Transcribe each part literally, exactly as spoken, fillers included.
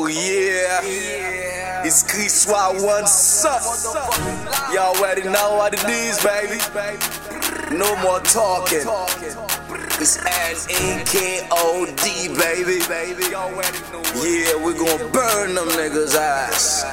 Oh yeah, it's Kiswa one son. Y'all already know what it is, baby. No more talking. It's N E K O D, baby. Yeah, we gon' burn them niggas' ass.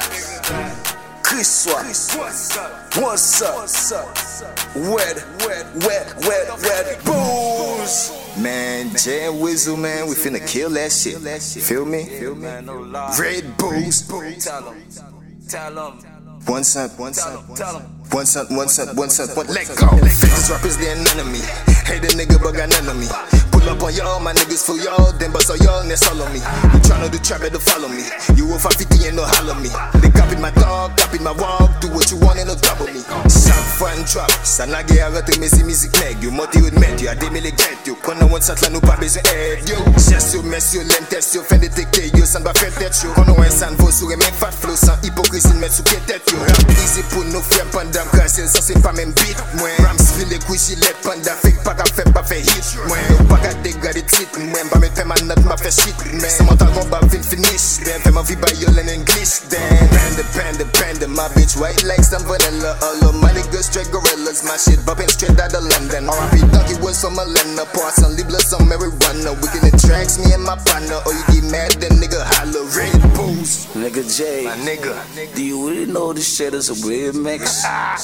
Kiswa, what's up? Wet, wet, wet, wet, wet, booze. Man, Jay and Wizzle, man, we finna kill that shit. Feel me? Red Bulls. Tell 'em, tell 'em. One cent, one cent, Tell 'em. one cent, one cent, one cent, one. Let go. Fakest rappers, they ain't none of me. Hate a nigga, but got none of me. Pull up on y'all, my niggas for y'all, then bust on y'all and they follow me. You tryna do trap, better follow me. You will five fifty and no holler me. They copied my dog, copied my walk, do what you want and no double me. Chaque fois une drop, ça n'a guère arrêté mais c'est musique nègre. You monte ou de mettre, you a des mille get you. Quand on one shot là, nous pas besoin d'aide, yo. Cherche yo, messieurs, l'aime test yo, fin de teke yo, ça ne va faire tête yo. Quand on un san vaut sur un mec fat flow, sans hypocrisie, mettre sous pied tête yo. Rap easy pour nos frères pendant cassé, ça c'est pas même beat, moi. Ramsville les couilles gilet pendant fake pas qu'à faire pas fait hit, moi. Nous pas qu'à dégrader titre, moi. Pas mettre ma note, m'a fait shit, man. C'est mon temps qu'on va fin finish, then. Fais ma vie by y'all in English, then. Panda, panda, panda, my bitch white like some vanilla. All of my niggas straight gorillas, my shit bumping straight out of London. R I P Donkey was some Melena, pour some Libra, some marijuana. Wicked it tracks me and my partner, or you get mad, then nigga holler. Red Bulls, Nigga Jay, my nigga. do you really know this shit is a weird mix?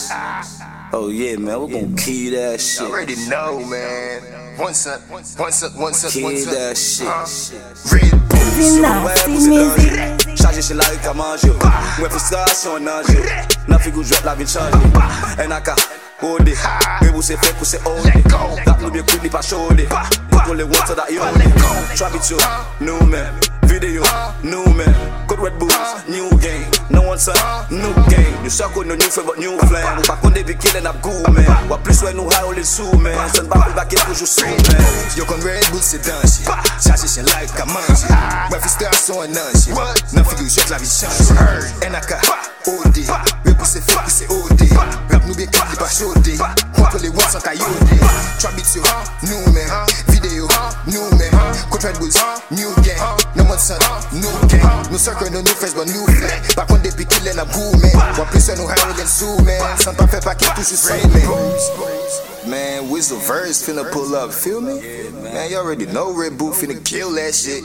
Oh yeah, man, we're gon' kill that shit. You already know, man. One cent, one cent, one cent, one Kill cent. that shit. Red Bulls. Charge chez la rue qu'à manger. Mwen frustration nan je. Nan figou drop la vin chanje. En a ka hold it. Mwen pou se fek pou se hold it. Rap nou bien quick li pa show it. Control the water that you hold it. Trap it yo, new man. Video, new man. Code Red Bulls, new game. No one son, new game. You suck on no new flame but new flame. Ou pa konde vi killing up cool man. Wa plus wè nou high all in sous man. Son pa pou back it toujou sous man. Yo kon Red Bull se danse, charge chez like ka manje. Mwen frustration nan je. Nan figou jet la vie change. En a ka O D, mwen pou se fek pou se O D. Rap nou bien klik li pa chode. Contre les watts sans kayode. Trap it yo, new man. Video, new man. Code Red Bulls, new gang. No one son, new gang. No circle, no new friends but new flag. Par contre depuis qu'il est na goût man. Wa plus wè nou high all in sous man. Sans pas faire pas qu'il touche sous man. Man, Wizzle verse finna pull up, feel me? Man, you already know Red Bull finna kill that shit.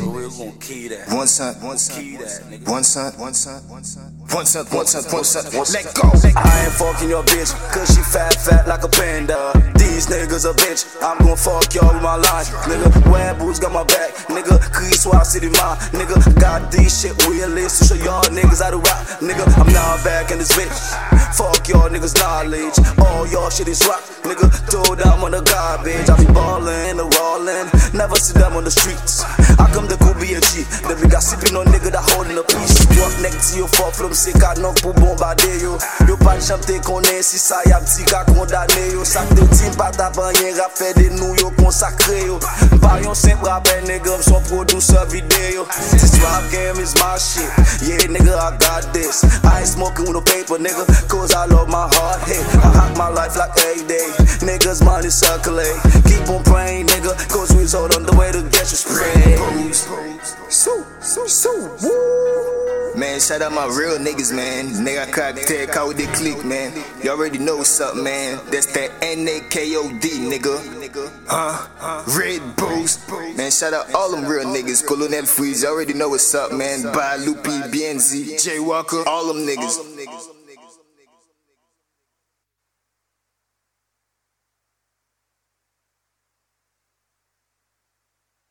One cent, one cent, one cent, one cent, one cent, one cent, one cent, one cent, let go. I ain't fucking your bitch, cause she fat, fat like a panda. These niggas a bitch, I'm gon' fuck y'all with my line. Nigga, Red Bulls got my back. Nigga, Kiswa City mine. Nigga, got this shit realist to show y'all niggas how to rap. Nigga, I'm now back in this bitch. Fuck y'all niggas knowledge. All y'all shit is rock. Nigga, throw down on the garbage. I be ballin' and rollin'. Never see them on the streets. I come to Kobe and G. Then we got sippin' on nigga that holding a piece. Walk next to you, fall from sick. I knock pour bombarder yo. Yo pas de chanter qu'on est si ça y'a petit qu'à condamner yo. Sac de team pas d'avant y'a rap fait des nous yo consacré yo. Pas yon simple rappel nigga, son producer vidéo. This rap game is my shit. Yeah nigga I got this. I ain't smoking with no paper nigga. Cause I love my heart hit. I hack my life like a day. Niggas money circulate. Keep on praying nigga. Cause we's all on the way to get you sprayed. So, so, so, woo. Man, shout out my real niggas, man. Nigga cocktail, call with the click, man. You already know what's up, man. That's that N A K O D, nigga. Huh? Red Bulls. Man, shout out all them real niggas. Colonel Freeze, you already know what's up, man. Ba Lupi, B N Z, Jay Walker, all them niggas.